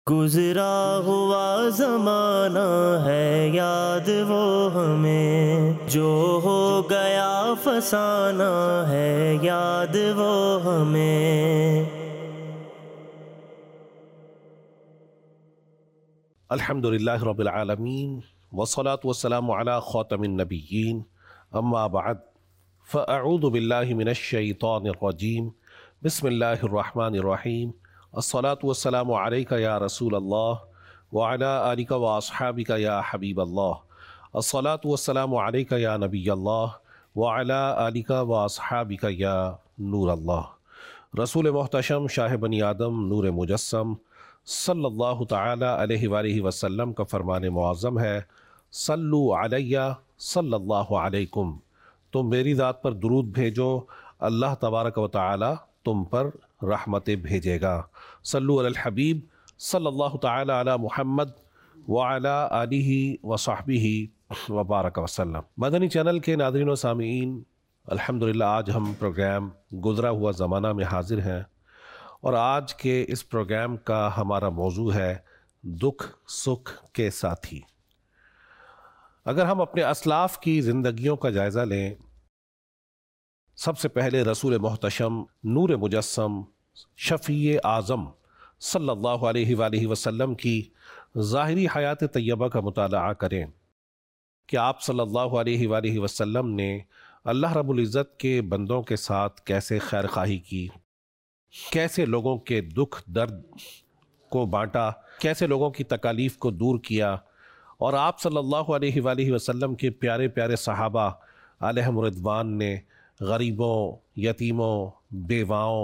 گزرا ہوا زمانہ ہے یاد وہ ہمیں، جو ہو گیا فسانہ ہے یاد وہ ہمیں۔ الحمدللہ رب العالمین والصلاة والسلام علی خاتم النبیین، اما بعد فاعوذ باللہ من الشیطان الرجیم، بسم اللہ الرحمن الرحیم، الصلاة والسلام علیک یا رسول اللہ وعلی آلک واصحابک یا حبیب اللہ، الصلاة والسلام علیک یا نبی اللہ وعلی آلک واصحابک یا نور اللہ۔ رسول محتشم شاہ بنی آدم نور مجسم صلی اللہ تعالی علیہ وآلہ وسلم کا فرمان معظم ہے، صلو علیہ صلی اللہ علیکم، تم میری ذات پر درود بھیجو، اللہ تبارک و تعالی تم پر رحمتیں بھیجے گا۔ صلو علی الحبیب صلی اللہ تعالی علی محمد وعلی آلہ وصحبہ وبارک وسلم۔ مدنی چینل کے ناظرین و سامعین، الحمدللہ آج ہم پروگرام گزرا ہوا زمانہ میں حاضر ہیں، اور آج کے اس پروگرام کا ہمارا موضوع ہے دکھ سکھ کے ساتھی۔ اگر ہم اپنے اسلاف کی زندگیوں کا جائزہ لیں، سب سے پہلے رسول محتشم نور مجسم شفیع اعظم صلی اللہ علیہ وآلہ وسلم کی ظاہری حیات طیبہ کا مطالعہ کریں کہ آپ صلی اللہ علیہ وآلہ وسلم نے اللہ رب العزت کے بندوں کے ساتھ کیسے خیر خواہی کی، کیسے لوگوں کے دکھ درد کو بانٹا، کیسے لوگوں کی تکالیف کو دور کیا، اور آپ صلی اللہ علیہ وآلہ وسلم کے پیارے پیارے صحابہ علیہم رضوان نے غریبوں، یتیموں، بیواؤں،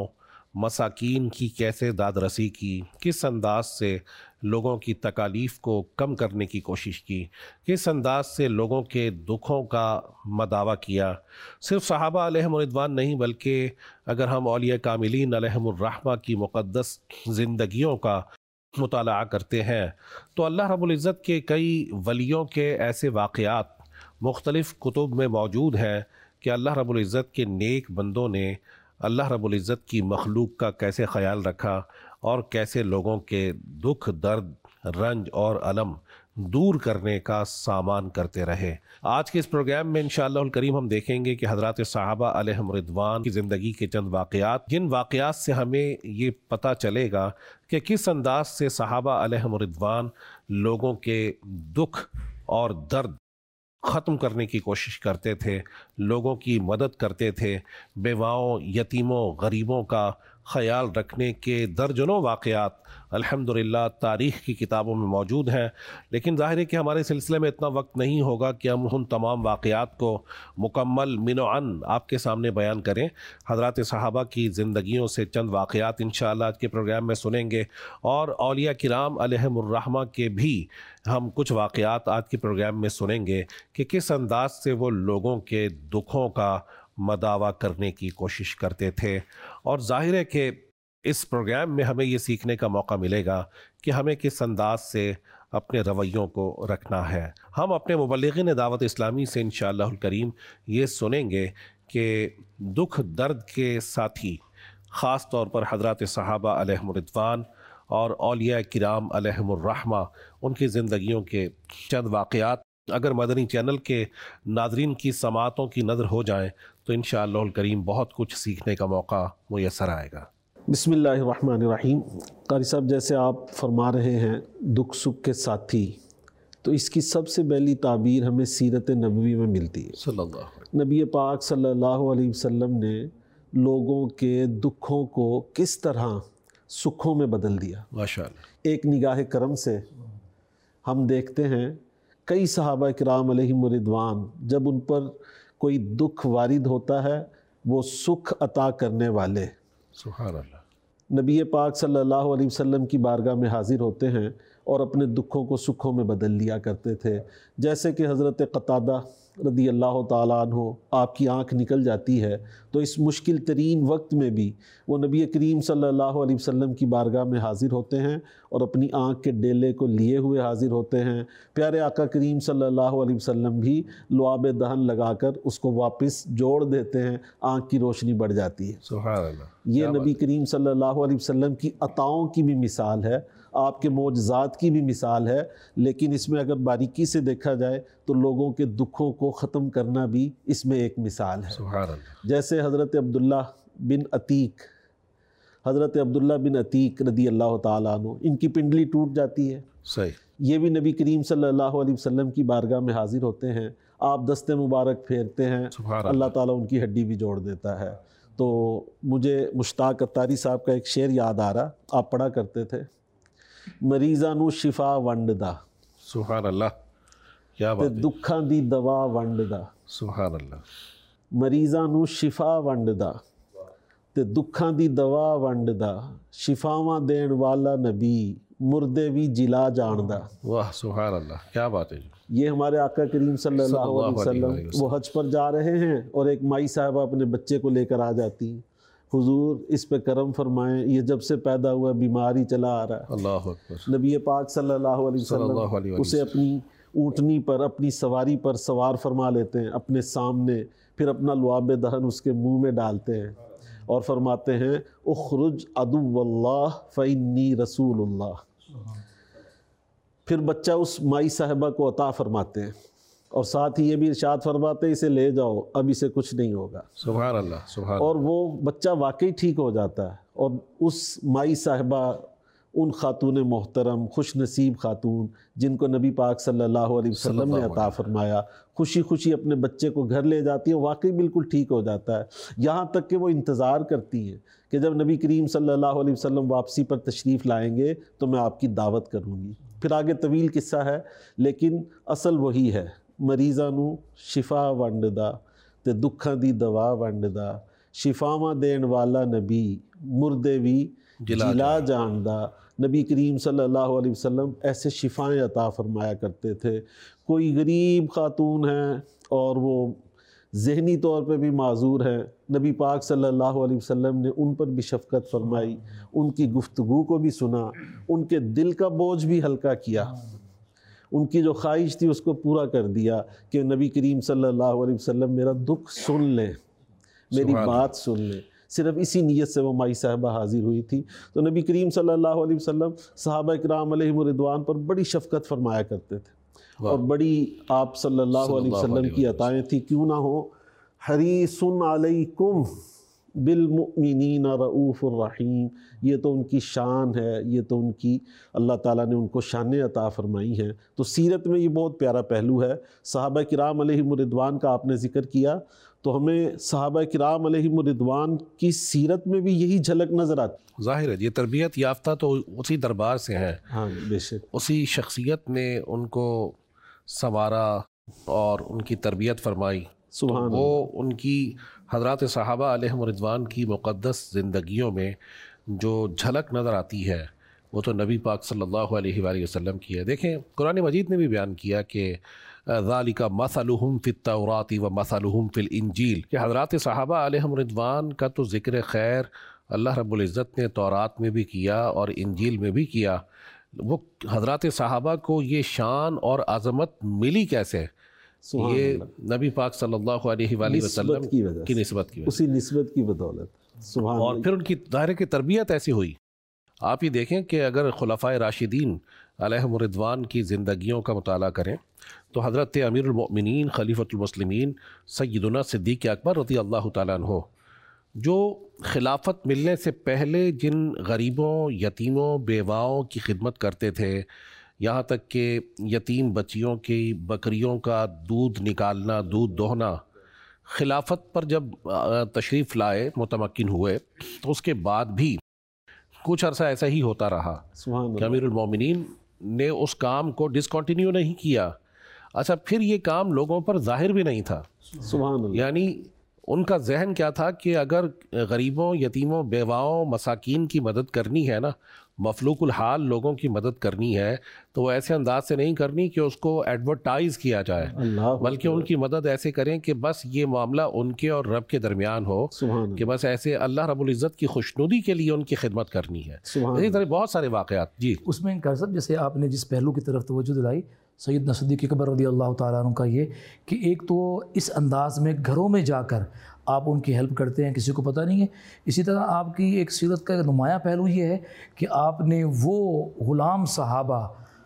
مساکین کی کیسے داد رسی کی، کس انداز سے لوگوں کی تکالیف کو کم کرنے کی کوشش کی، کس انداز سے لوگوں کے دکھوں کا مداوع کیا۔ صرف صحابہ علیہم رضوان نہیں، بلکہ اگر ہم اولیاء کاملین علیہم الرحمہ کی مقدس زندگیوں کا مطالعہ کرتے ہیں تو اللہ رب العزت کے کئی ولیوں کے ایسے واقعات مختلف کتب میں موجود ہیں کہ اللہ رب العزت کے نیک بندوں نے اللہ رب العزت کی مخلوق کا کیسے خیال رکھا اور کیسے لوگوں کے دکھ درد رنج اور علم دور کرنے کا سامان کرتے رہے۔ آج کے اس پروگرام میں انشاءاللہ الکریم ہم دیکھیں گے کہ حضرات صحابہ علیہم رضوان کی زندگی کے چند واقعات، جن واقعات سے ہمیں یہ پتہ چلے گا کہ کس انداز سے صحابہ علیہم رضوان لوگوں کے دکھ اور درد ختم کرنے کی کوشش کرتے تھے، لوگوں کی مدد کرتے تھے، بیواؤں، یتیموں، غریبوں کا خیال رکھنے کے درجنوں واقعات الحمدللہ تاریخ کی کتابوں میں موجود ہیں۔ لیکن ظاہر ہے کہ ہمارے سلسلے میں اتنا وقت نہیں ہوگا کہ ہم ان تمام واقعات کو مکمل من و عن آپ کے سامنے بیان کریں۔ حضرات صحابہ کی زندگیوں سے چند واقعات انشاءاللہ آج کے پروگرام میں سنیں گے، اور اولیاء کرام علیہم الرحمہ کے بھی ہم کچھ واقعات آج کے پروگرام میں سنیں گے کہ کس انداز سے وہ لوگوں کے دکھوں کا مداوع کرنے کی کوشش کرتے تھے۔ اور ظاہر ہے کہ اس پروگرام میں ہمیں یہ سیکھنے کا موقع ملے گا کہ ہمیں کس انداز سے اپنے رویوں کو رکھنا ہے۔ ہم اپنے مبلغین دعوت اسلامی سے انشاءاللہ الکریم یہ سنیں گے کہ دکھ درد کے ساتھی، خاص طور پر حضرات صحابہ علیہم رضوان اور اولیاء کرام علیہم الرحمہ، ان کی زندگیوں کے چند واقعات اگر مدنی چینل کے ناظرین کی سماعتوں کی نظر ہو جائیں تو انشاءاللہ الکریم بہت کچھ سیکھنے کا موقع میسر آئے گا۔ بسم اللہ الرحمن الرحیم۔ قاری صاحب، جیسے آپ فرما رہے ہیں دکھ سکھ کے ساتھی، تو اس کی سب سے پہلی تعبیر ہمیں سیرت نبوی میں ملتی ہے۔ صلی اللہ علیہ وسلم نبی پاک صلی اللہ علیہ وسلم نے لوگوں کے دکھوں کو کس طرح سکھوں میں بدل دیا۔ ماشاءاللہ۔ ایک نگاہ کرم سے ہم دیکھتے ہیں کئی صحابہ کرام علیہم رضوان، جب ان پر کوئی دکھ وارد ہوتا ہے وہ سکھ عطا کرنے والے سبحان اللہ نبی پاک صلی اللہ علیہ وسلم کی بارگاہ میں حاضر ہوتے ہیں اور اپنے دکھوں کو سکھوں میں بدل لیا کرتے تھے۔ جیسے کہ حضرت قتادہ رضی اللہ تعالیٰ عنہ، آپ کی آنکھ نکل جاتی ہے تو اس مشکل ترین وقت میں بھی وہ نبی کریم صلی اللہ علیہ وسلم کی بارگاہ میں حاضر ہوتے ہیں اور اپنی آنکھ کے ڈیلے کو لیے ہوئے حاضر ہوتے ہیں۔ پیارے آقا کریم صلی اللہ علیہ وسلم بھی لعاب دہن لگا کر اس کو واپس جوڑ دیتے ہیں، آنکھ کی روشنی بڑھ جاتی ہے۔ سبحان اللہ۔ یہ نبی کریم صلی اللہ علیہ وسلم کی عطاؤں کی بھی مثال ہے۔ آپ کے معجزات کی بھی مثال ہے، لیکن اس میں اگر باریکی سے دیکھا جائے تو لوگوں کے دکھوں کو ختم کرنا بھی اس میں ایک مثال ہے۔ سبحان اللہ۔ جیسے حضرت عبداللہ بن عتیق رضی اللہ تعالیٰ عنہ، ان کی پنڈلی ٹوٹ جاتی ہے، صحیح۔ یہ بھی نبی کریم صلی اللہ علیہ وسلم کی بارگاہ میں حاضر ہوتے ہیں، آپ دست مبارک پھیرتے ہیں، اللہ تعالیٰ ان کی ہڈی بھی جوڑ دیتا ہے۔ تو مجھے مشتاق اتاری صاحب کا ایک شعر یاد آ رہا، آپ پڑھا کرتے تھے، مریضاں نو شفا ونڈ دا، سبحان اللہ، کیا تے بات ہے، دکھاں دی دوا ونڈ دا، سبحان اللہ۔ مریضاں نو شفا ونڈ دا تے دکھاں دی دوا ونڈ دا، شفاواں دین والا نبی مردے بھی جلا جاندا۔ واہ سبحان اللہ، کیا بات ہے جی۔ یہ ہمارے آقا کریم صلی اللہ علیہ وسلم وہ حج پر جا رہے ہیں اور ایک مائی صاحبہ اپنے بچے کو لے کر آ جاتی ہیں، حضور اس پہ کرم فرمائیں، یہ جب سے پیدا ہوا بیماری چلا آ رہا ہے۔ اللہ اکبر۔ نبی پاک صلی اللہ علیہ وسلم اسے اپنی اونٹنی پر، اپنی سواری پر سوار فرما لیتے ہیں اپنے سامنے، پھر اپنا لعاب دہن اس کے منہ میں ڈالتے ہیں اور فرماتے ہیں اخرج عدو اللہ فإنی رسول اللہ۔ پھر بچہ اس مائی صاحبہ کو عطا فرماتے ہیں اور ساتھ ہی یہ بھی ارشاد فرماتے ہیں اسے لے جاؤ، اب اسے کچھ نہیں ہوگا۔ سبحان اللہ، سبحان اور وہ بچہ واقعی ٹھیک ہو جاتا ہے، اور اس مائی صاحبہ، ان خاتون محترم خوش نصیب خاتون جن کو نبی پاک صلی اللہ علیہ وسلم نے عطا فرمایا، خوشی خوشی اپنے بچے کو گھر لے جاتی ہیں، واقعی بالکل ٹھیک ہو جاتا ہے، یہاں تک کہ وہ انتظار کرتی ہیں کہ جب نبی کریم صلی اللہ علیہ وسلم واپسی پر تشریف لائیں گے تو میں آپ کی دعوت کروں گی۔ پھر آگے طویل قصہ ہے، لیکن اصل وہی ہے، مریضاں نو شفا ونڈ دا تے دکھاں دی دوا ونڈ دا، شفاواں دین والا نبی مردے بھی جلا جاندا۔ نبی کریم صلی اللہ علیہ وسلم ایسے شفائیں عطا فرمایا کرتے تھے۔ کوئی غریب خاتون ہیں اور وہ ذہنی طور پہ بھی معذور ہیں، نبی پاک صلی اللہ علیہ وسلم نے ان پر بھی شفقت فرمائی، ان کی گفتگو کو بھی سنا، ان کے دل کا بوجھ بھی ہلکا کیا، ان کی جو خواہش تھی اس کو پورا کر دیا کہ نبی کریم صلی اللہ علیہ وسلم میرا دکھ سن لیں، میری بات سن لیں۔ صرف اسی نیت سے وہ مائی صاحبہ حاضر ہوئی تھی۔ تو نبی کریم صلی اللہ علیہ وسلم صحابہ کرام علیہم رضوان پر بڑی شفقت فرمایا کرتے تھے، اور بڑی آپ صلی اللہ علیہ وسلم کی عطائیں تھی، کیوں نہ ہو، حریص علیکم بالمؤمنین رؤوف الرحیم، یہ تو ان کی شان ہے، یہ تو ان کی اللہ تعالیٰ نے ان کو شانیں عطا فرمائی ہیں۔ تو سیرت میں یہ بہت پیارا پہلو ہے۔ صحابہ کرام علیہم رضوان کا آپ نے ذکر کیا، تو ہمیں صحابہ کرام علیہم رضوان کی سیرت میں بھی یہی جھلک نظر آتی۔ ظاہر ہے یہ تربیت یافتہ تو اسی دربار سے ہیں، ہاں بے شک، اسی شخصیت نے ان کو سنوارا اور ان کی تربیت فرمائی۔ سبحان وہ ان کی حضرات صحابہ علیہم رضوان کی مقدس زندگیوں میں جو جھلک نظر آتی ہے وہ تو نبی پاک صلی اللہ علیہ وآلہ وسلم کی ہے۔ دیکھیں قرآن مجید نے بھی بیان کیا کہ ذالک مثلہم فی التوراۃ و مثلہم فی الانجیل، کہ حضرات صحابہ علیہم رضوان کا تو ذکر خیر اللہ رب العزت نے تورات میں بھی کیا اور انجیل میں بھی کیا۔ وہ حضرات صحابہ کو یہ شان اور عظمت ملی کیسے؟ یہ نبی پاک صلی اللہ علیہ وآلہ وسلم کی نسبت کی وجہ، اسی نسبت کی بدولت، سبحان اور پھر ان کی ظاہر کی تربیت ایسی ہوئی۔ آپ یہ دیکھیں کہ اگر خلفائے راشدین علیہم رضوان کی زندگیوں کا مطالعہ کریں تو حضرت امیر المؤمنین خلیفۃ المسلمین سیدنا صدیق اکبر رضی اللہ تعالیٰ عنہ، جو خلافت ملنے سے پہلے جن غریبوں، یتیموں، بیواؤں کی خدمت کرتے تھے، یہاں تک کہ یتیم بچیوں کی بکریوں کا دودھ نکالنا، دودھ دوہنا، خلافت پر جب تشریف لائے، متمکن ہوئے، تو اس کے بعد بھی کچھ عرصہ ایسا ہی ہوتا رہا کہ امیر المومنین نے اس کام کو ڈسکنٹینیو نہیں کیا۔ اچھا، پھر یہ کام لوگوں پر ظاہر بھی نہیں تھا، سبحان اللہ، یعنی ان کا ذہن کیا تھا کہ اگر غریبوں، یتیموں، بیواؤں، مساکین کی مدد کرنی ہے نا، مفلوق الحال لوگوں کی مدد کرنی ہے، تو وہ ایسے انداز سے نہیں کرنی کہ اس کو ایڈورٹائز کیا جائے، بلکہ ان کی مدد ایسے کریں کہ بس یہ معاملہ ان کے اور رب کے درمیان ہو، کہ بس ایسے اللہ رب العزت کی خوشنودی کے لیے ان کی خدمت کرنی ہے۔ اسی طرح بہت سارے واقعات۔ جی، اس میں انکار صاحب، جیسے آپ نے جس پہلو کی طرف توجہ دلائی سیدنا صدیق اکبر رضی اللہ تعالیٰ عنہ کا، یہ کہ ایک تو اس انداز میں گھروں میں جا کر آپ ان کی ہیلپ کرتے ہیں، کسی کو پتہ نہیں ہے۔ اسی طرح آپ کی ایک سیرت کا نمایاں پہلو یہ ہے کہ آپ نے وہ غلام صحابہ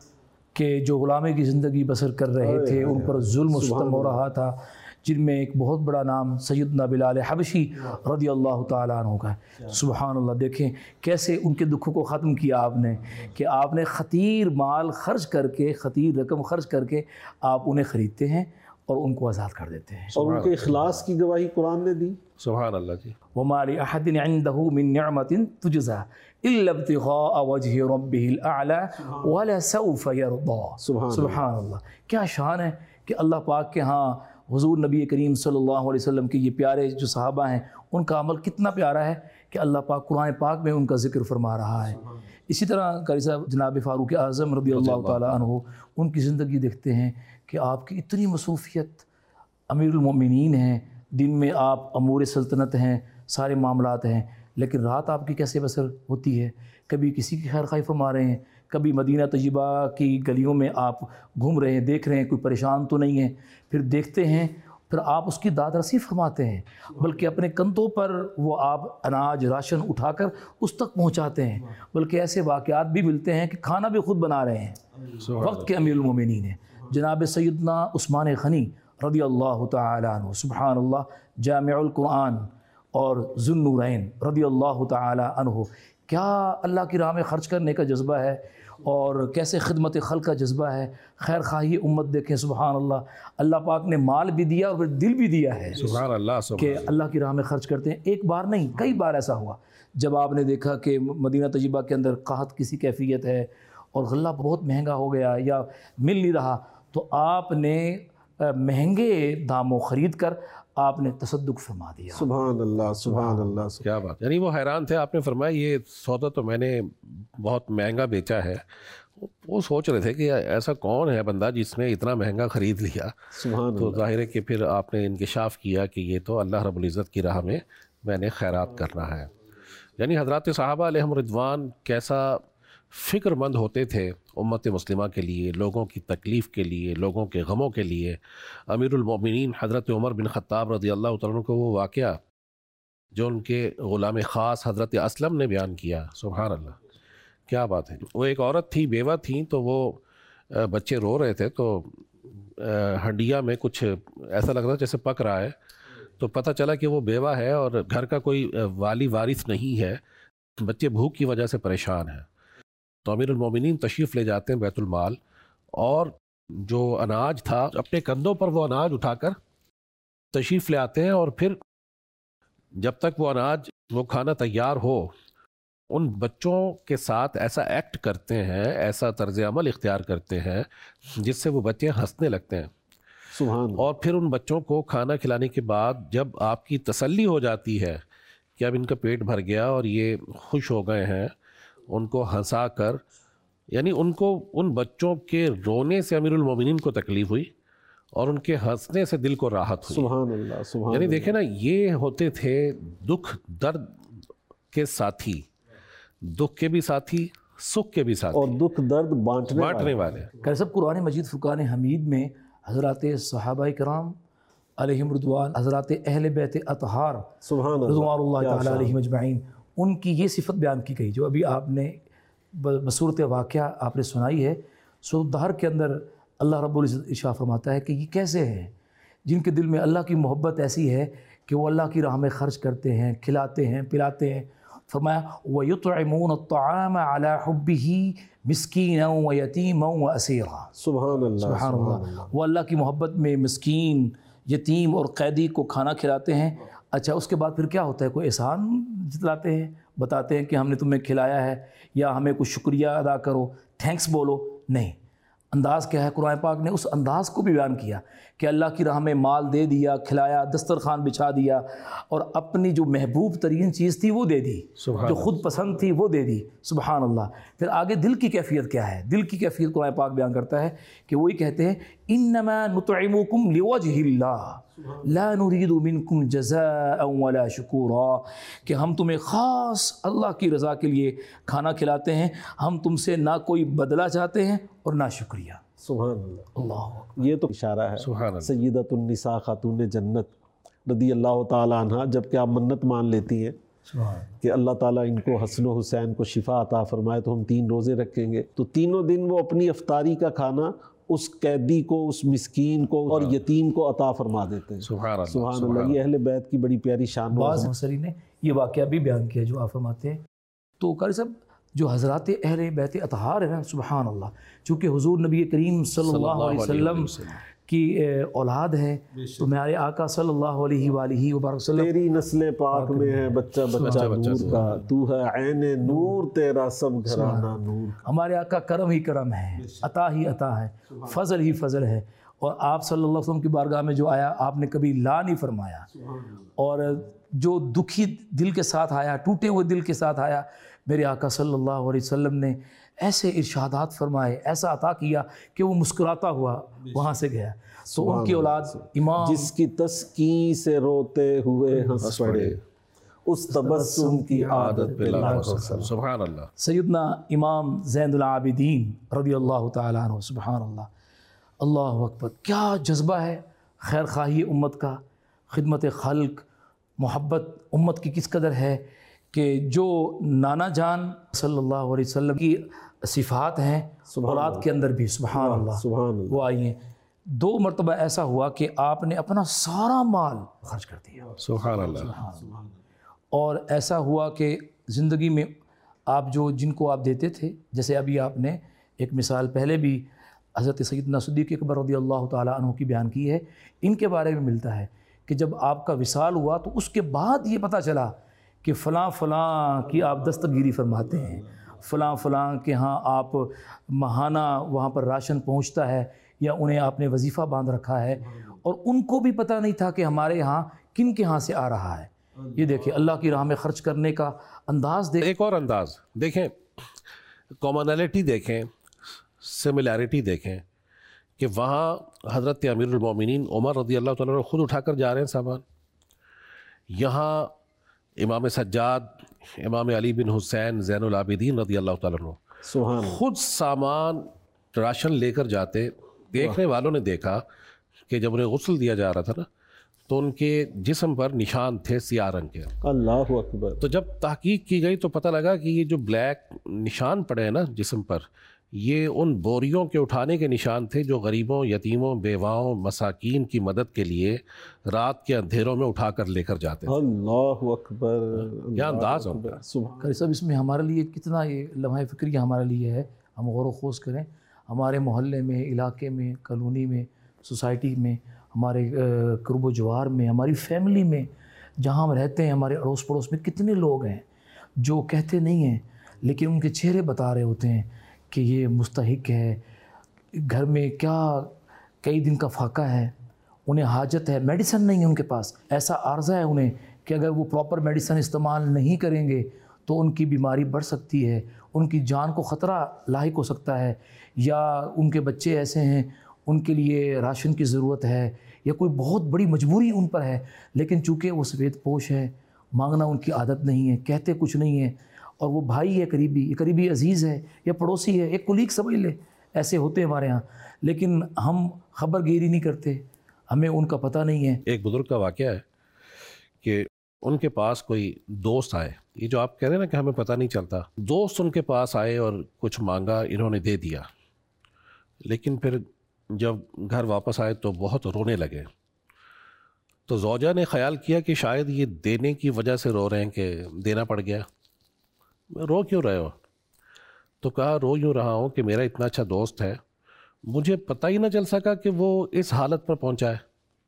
کہ جو غلامی کی زندگی بسر کر رہے تھے، ان پر ظلم و ستم ہو رہا تھا، جن میں ایک بہت بڑا نام سیدنا بلال حبشی رضی اللہ تعالیٰ عنہ کا ہے۔ سبحان اللہ، دیکھیں کیسے ان کے دکھوں کو ختم کیا آپ نے، کہ آپ نے خطیر مال خرچ کر کے، خطیر رقم خرچ کر کے آپ انہیں خریدتے ہیں اور ان کو آزاد کر دیتے ہیں۔ اور ان کے اخلاص کی گواہی قرآن نے دی۔ سبحان اللہ جی۔ وَمَا لِأَحَدٍ عِنْدَهُ مِن نِعْمَةٍ تُجْزَىٰ إِلَّا ابْتِغَاءَ وَجْهِ رَبِّهِ الْأَعْلَىٰ وَلَسَوْفَ يَرْضَىٰ۔ سبحان اللہ، کیا شان ہے کہ اللہ پاک کے ہاں حضور نبی کریم صلی اللہ علیہ وسلم کے یہ پیارے جو صحابہ ہیں، ان کا عمل کتنا پیارا ہے کہ اللہ پاک قرآن پاک میں ان کا ذکر فرما رہا ہے۔ اسی طرح قاری صاحب جناب فاروق اعظم رضی اللہ تعالیٰ عنہ، ان کی زندگی دیکھتے ہیں کہ آپ کی اتنی مصروفیت، امیر المومنین ہیں، دن میں آپ امور سلطنت ہیں، سارے معاملات ہیں، لیکن رات آپ کی کیسے بسر ہوتی ہے؟ کبھی کسی کی خیر خواہی فرما رہے ہیں، کبھی مدینہ طیبہ کی گلیوں میں آپ گھوم رہے ہیں، دیکھ رہے ہیں کوئی پریشان تو نہیں ہے، پھر دیکھتے ہیں، پھر آپ اس کی داد رسی فرماتے ہیں، بلکہ اپنے کندھوں پر وہ آپ اناج راشن اٹھا کر اس تک پہنچاتے ہیں، بلکہ ایسے واقعات بھی ملتے ہیں کہ کھانا بھی خود بنا رہے ہیں، وقت کے امیر المومنین ہیں جناب سیدنا عثمان غنی رضی اللہ تعالیٰ عنہ، سبحان اللہ، جامع القرآن اور ذو النورین رضی اللہ تعالیٰ عنہ، کیا اللہ کی راہ میں خرچ کرنے کا جذبہ ہے اور کیسے خدمت خلق کا جذبہ ہے، خیر خواہی امت دیکھیں، سبحان اللہ، اللہ پاک نے مال بھی دیا اور پھر دل بھی دیا ہے سبحان اللہ کہ اللہ کی راہ میں خرچ کرتے ہیں۔ ایک بار نہیں، کئی بار ایسا ہوا جب آپ نے دیکھا کہ مدینہ طیبہ کے اندر قحط کسی کیفیت ہے اور غلہ بہت مہنگا ہو گیا یا مل نہیں رہا، تو آپ نے مہنگے داموں خرید کر آپ نے تصدق فرما دیا۔ سبحان اللہ، سبحان اللہ، کیا بات، یعنی وہ حیران تھے، آپ نے فرمایا یہ سودا تو میں نے بہت مہنگا بیچا ہے، وہ سوچ رہے تھے کہ ایسا کون ہے بندہ جس نے اتنا مہنگا خرید لیا، سبحان تو ظاہر ہے کہ پھر آپ نے انکشاف کیا کہ یہ تو اللہ رب العزت کی راہ میں نے خیرات کرنا ہے۔ یعنی حضرات صحابہ علیہم رضوان کیسا فکر مند ہوتے تھے امت مسلمہ کے لیے، لوگوں کی تکلیف کے لیے، لوگوں کے غموں کے لیے۔ امیر المومنین حضرت عمر بن خطاب رضی اللہ تعالیٰ عنہ کو وہ واقعہ جو ان کے غلام خاص حضرت اسلم نے بیان کیا، سبحان اللہ، کیا بات ہے۔ وہ ایک عورت تھی، بیوہ تھیں، تو وہ بچے رو رہے تھے، تو ہنڈیا میں کچھ ایسا لگ رہا جیسے پک رہا ہے، تو پتہ چلا کہ وہ بیوہ ہے اور گھر کا کوئی والی وارث نہیں ہے، بچے بھوک کی وجہ سے پریشان ہیں۔ تو امیر المومنین تشریف لے جاتے ہیں بیت المال، اور جو اناج تھا اپنے کندھوں پر وہ اناج اٹھا کر تشریف لے آتے ہیں، اور پھر جب تک وہ اناج، وہ کھانا تیار ہو، ان بچوں کے ساتھ ایسا ایکٹ کرتے ہیں، ایسا طرز عمل اختیار کرتے ہیں جس سے وہ بچے ہنسنے لگتے ہیں۔ سبحان اللہ۔ اور پھر ان بچوں کو کھانا کھلانے کے بعد جب آپ کی تسلی ہو جاتی ہے کہ اب ان کا پیٹ بھر گیا اور یہ خوش ہو گئے ہیں، ان کو ہنسا کر، یعنی ان بچوں کے رونے سے امیر المومنین کو تکلیف ہوئی اور ان کے ہنسنے سے دل کو راحت ہوئی۔ سبحان اللہ، سبحان یعنی اللہ۔ دیکھیں نا، یہ ہوتے تھے دکھ درد کے ساتھی، دکھ کے بھی ساتھی، سکھ کے بھی ساتھی، اور دکھ درد بانٹنے والے۔ کہ سب قرآن مجید فرقان حمید میں حضرات صحابہ کرام علیہم رضوان، حضرات اہل بیت اطہار سبحان اللہ، رضوان اللہ تعالیٰ علیہم اجمعین، ان کی یہ صفت بیان کی گئی جو ابھی آپ نے بصورت واقعہ آپ نے سنائی ہے۔ سورۃ دہر کے اندر اللہ رب العزت ارشاد فرماتا ہے کہ یہ کیسے ہیں جن کے دل میں اللہ کی محبت ایسی ہے کہ وہ اللہ کی راہ میں خرچ کرتے ہیں، کھلاتے ہیں، پلاتے ہیں۔ فرمایا وَيُطْعِمُونَ الطَّعَامَ عَلَىٰ حُبِّهِ مِسْكِينًا وَيَتِيمًا وَأَسِيرًا۔ سبحان اللہ، سبحان اللہ، وہ اللہ کی محبت میں مسکین، یتیم اور قیدی کو کھانا کھلاتے ہیں۔ اچھا، اس کے بعد پھر کیا ہوتا ہے؟ کوئی احسان جتلاتے ہیں، بتاتے ہیں کہ ہم نے تمہیں کھلایا ہے یا ہمیں کوئی شکریہ ادا کرو، تھینکس بولو، نہیں۔ انداز کیا ہے؟ قرآن پاک نے اس انداز کو بھی بیان کیا کہ اللہ کی راہ میں مال دے دیا، کھلایا، دسترخوان بچھا دیا، اور اپنی جو محبوب ترین چیز تھی وہ دے دی، جو خود پسند تھی وہ دے دی، سبحان اللہ۔ پھر آگے دل کی کیفیت کیا ہے؟ دل کی کیفیت قرآن پاک بیان کرتا ہے کہ وہی کہتے ہیں انما نطعمکم لوجہ اللہ لا نرید منکم جزاء ولا شکورا، کہ ہم تمہیں خاص اللہ کی رضا کے لیے کھانا کھلاتے ہیں، ہم تم سے نہ کوئی بدلہ چاہتے ہیں اور نہ شکریہ۔ سبحان اللہ، اللہ یہ تو اشارہ ہے سبحان اللہ۔ سیدۃ النساء، خاتون جنت رضی اللہ تعالیٰ عنہ، جب کہ آپ منت مان لیتی ہیں کہ اللہ تعالیٰ ان کو حسن و حسین کو شفا عطا فرمائے تو ہم 3 روزے رکھیں گے، تو تینوں دن وہ اپنی افطاری کا کھانا اس قیدی کو، اس مسکین کو اور یتیم کو عطا فرما دیتے ہیں۔ سبحان اللہ، یہ اہل بیت کی بڑی پیاری شان۔ بعض مفسرین نے یہ واقعہ بھی بیان کیا جو آپ فرماتے ہیں۔ تو قاری صاحب، جو حضرات اہل بیت اطہار ہیں، سبحان اللہ، چونکہ حضور نبی کریم صلی اللہ علیہ وسلم کی اولاد ہے، تو میارے آقا صلی اللہ علیہ وآلہ وسلم، تیری نسل پاک میں ہے بچہ بچہ نور کا، تو ہے عین نور تیرا سب گھرانہ نور کا۔ ہمارے آقا کرم ہی کرم ہے، عطا ہی عطا ہے، فضل ہی فضل ہے، اور آپ صلی اللہ علیہ وسلم کی بارگاہ میں جو آیا آپ نے کبھی لا نہیں فرمایا، اور جو دکھی دل کے ساتھ آیا، ٹوٹے ہوئے دل کے ساتھ آیا، میرے آقا صلی اللہ علیہ وسلم نے ایسے ارشادات فرمائے، ایسا عطا کیا کہ وہ مسکراتا ہوا وہاں سے گیا۔ تو ان کی اولاد امام، جس کی تسکین سے روتے ہوئے ہنس پڑے، اس تبسم کی عادت پہ لاکھوں سلام۔ سبحان اللہ۔ سیدنا امام زین العابدین رضی اللہ تعالیٰ عنہ، سبحان اللہ، اللہ اکبر، کیا جذبہ ہے خیر خواہی امت کا، خدمت خلق، محبت امت کی کس قدر ہے کہ جو نانا جان صلی اللہ علیہ وسلم کی صفات ہیں اولاد کے اندر بھی، سبحان اللہ، وہ آئی ہیں۔ 2 مرتبہ ایسا ہوا کہ آپ نے اپنا سارا مال خرچ کر دیا، سبحان اللہ۔ اور ایسا ہوا کہ زندگی میں آپ جن کو آپ دیتے تھے، جیسے ابھی آپ نے ایک مثال پہلے بھی حضرت سیدنا صدیق اکبر رضی اللہ تعالیٰ عنہ کی بیان کی ہے، ان کے بارے میں ملتا ہے کہ جب آپ کا وصال ہوا تو اس کے بعد یہ پتہ چلا کہ فلاں فلاں کی آپ دستگیری فرماتے ہیں، فلاں فلاں کے ہاں آپ ماہانہ وہاں پر راشن پہنچتا ہے، یا انہیں آپ نے وظیفہ باندھ رکھا ہے، اور ان کو بھی پتہ نہیں تھا کہ ہمارے یہاں کن کے ہاں سے آ رہا ہے۔ یہ دیکھیں اللہ کی راہ میں خرچ کرنے کا انداز دیکھیں۔ ایک اور انداز دیکھیں، کامنالٹی دیکھیں، سملیرٹی دیکھیں کہ وہاں حضرت امیر المومنین عمر رضی اللہ تعالیٰ عنہ خود اٹھا کر جا رہے ہیں سامان، یہاں امام سجاد، امام علی بن حسین زین العابدین رضی اللہ تعالیٰ عنہ خود سامان راشن لے کر جاتے۔ دیکھنے والوں نے دیکھا کہ جب انہیں غسل دیا جا رہا تھا نا تو ان کے جسم پر نشان تھے سیاہ رنگ کے۔ اللہ اکبر۔ تو جب تحقیق کی گئی تو پتہ لگا کہ یہ جو بلیک نشان پڑے ہیں نا جسم پر، یہ ان بوریوں کے اٹھانے کے نشان تھے جو غریبوں، یتیموں، بیواؤں، مساکین کی مدد کے لیے رات کے اندھیروں میں اٹھا کر لے کر جاتے تھے۔ اللہ اکبر۔ کیا انداز ہوگا۔ قاری صاحب، اس میں ہمارے لیے کتنا یہ لمحہ فکریہ ہمارے لیے ہے، ہم غور و خوض کریں۔ ہمارے محلے میں، علاقے میں، کالونی میں، سوسائٹی میں، ہمارے قرب و جوار میں، ہماری فیملی میں، جہاں ہم رہتے ہیں، ہمارے اڑوس پڑوس میں کتنے لوگ ہیں جو کہتے نہیں ہیں لیکن ان کے چہرے بتا رہے ہوتے ہیں کہ یہ مستحق ہے، گھر میں کیا کئی دن کا فاقہ ہے، انہیں حاجت ہے، میڈیسن نہیں ہے ان کے پاس، ایسا عارضہ ہے انہیں کہ اگر وہ پراپر میڈیسن استعمال نہیں کریں گے تو ان کی بیماری بڑھ سکتی ہے، ان کی جان کو خطرہ لاحق ہو سکتا ہے، یا ان کے بچے ایسے ہیں ان کے لیے راشن کی ضرورت ہے، یا کوئی بہت بڑی مجبوری ان پر ہے، لیکن چونکہ وہ سفید پوش ہے، مانگنا ان کی عادت نہیں ہے، کہتے کچھ نہیں ہے، اور وہ بھائی ہے، قریبی عزیز ہے یا پڑوسی ہے، ایک کولیگ سمجھ لے، ایسے ہوتے ہیں ہمارے ہاں، لیکن ہم خبر گیری نہیں کرتے، ہمیں ان کا پتہ نہیں ہے۔ ایک بزرگ کا واقعہ ہے کہ ان کے پاس کوئی دوست آئے، یہ جو آپ کہہ رہے ہیں نا کہ ہمیں پتہ نہیں چلتا، دوست ان کے پاس آئے اور کچھ مانگا، انہوں نے دے دیا، لیکن پھر جب گھر واپس آئے تو بہت رونے لگے، تو زوجہ نے خیال کیا کہ شاید یہ دینے کی وجہ سے رو رہے ہیں کہ دینا پڑ گیا۔ رو کیوں رہے ہو؟ تو کہا رو یوں رہا ہوں کہ میرا اتنا اچھا دوست ہے، مجھے پتہ ہی نہ چل سکا کہ وہ اس حالت پر پہنچا ہے،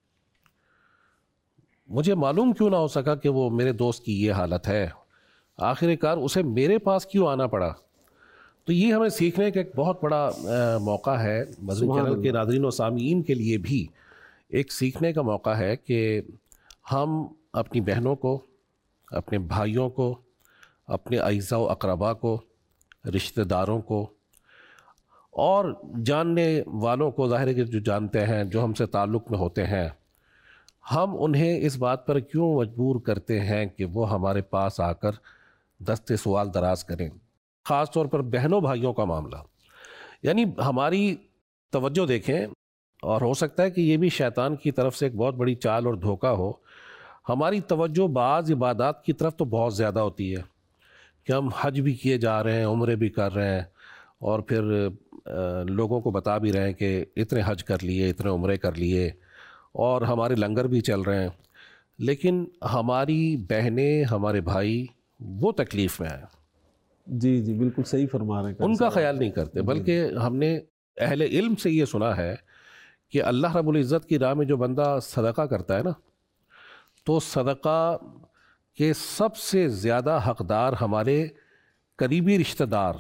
مجھے معلوم کیوں نہ ہو سکا کہ وہ میرے دوست کی یہ حالت ہے، آخر کار اسے میرے پاس کیوں آنا پڑا۔ تو یہ ہمیں سیکھنے کا ایک بہت بڑا موقع ہے، مدنی چینل کے ناظرین و سامعین کے لیے بھی ایک سیکھنے کا موقع ہے کہ ہم اپنی بہنوں کو، اپنے بھائیوں کو، اپنے اعزاء و اقربا کو، رشتہ داروں کو اور جاننے والوں کو، ظاہر ہے کہ جو جانتے ہیں، جو ہم سے تعلق میں ہوتے ہیں، ہم انہیں اس بات پر کیوں مجبور کرتے ہیں کہ وہ ہمارے پاس آ کر دست سوال دراز کریں، خاص طور پر بہنوں بھائیوں کا معاملہ۔ یعنی ہماری توجہ دیکھیں، اور ہو سکتا ہے کہ یہ بھی شیطان کی طرف سے ایک بہت بڑی چال اور دھوکہ ہو. ہماری توجہ بعض عبادات کی طرف تو بہت زیادہ ہوتی ہے کہ ہم حج بھی کیے جا رہے ہیں، عمرے بھی کر رہے ہیں، اور پھر لوگوں کو بتا بھی رہے ہیں کہ اتنے حج کر لیے، اتنے عمرے کر لیے، اور ہمارے لنگر بھی چل رہے ہیں، لیکن ہماری بہنیں، ہمارے بھائی وہ تکلیف میں ہیں. جی جی بالکل صحیح فرما رہے ہیں. ان کا خیال نہیں کرتے، بلکہ ہم نے اہل علم سے یہ سنا ہے کہ اللہ رب العزت کی راہ میں جو بندہ صدقہ کرتا ہے نا، تو صدقہ کے سب سے زیادہ حقدار ہمارے قریبی رشتہ دار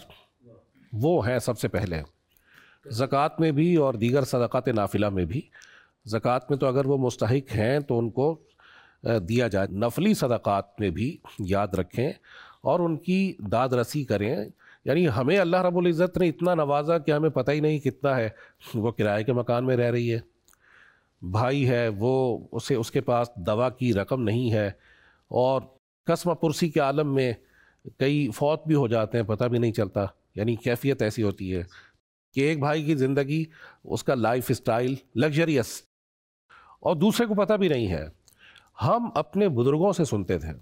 وہ ہیں سب سے پہلے، زکوٰۃ میں بھی اور دیگر صدقات نافلہ میں بھی. زکوٰۃ میں تو اگر وہ مستحق ہیں تو ان کو دیا جائے، نفلی صدقات میں بھی یاد رکھیں اور ان کی داد رسی کریں. یعنی ہمیں اللہ رب العزت نے اتنا نوازا کہ ہمیں پتہ ہی نہیں کتنا ہے. وہ کرائے کے مکان میں رہ رہی ہے، بھائی ہے وہ اس کے پاس دوا کی رقم نہیں ہے، اور قسم پرسی کے عالم میں کئی فوت بھی ہو جاتے ہیں، پتہ بھی نہیں چلتا. یعنی کیفیت ایسی ہوتی ہے کہ ایک بھائی کی زندگی، اس کا لائف اسٹائل لگژریس، اور دوسرے کو پتہ بھی نہیں ہے. ہم اپنے بزرگوں سے سنتے تھے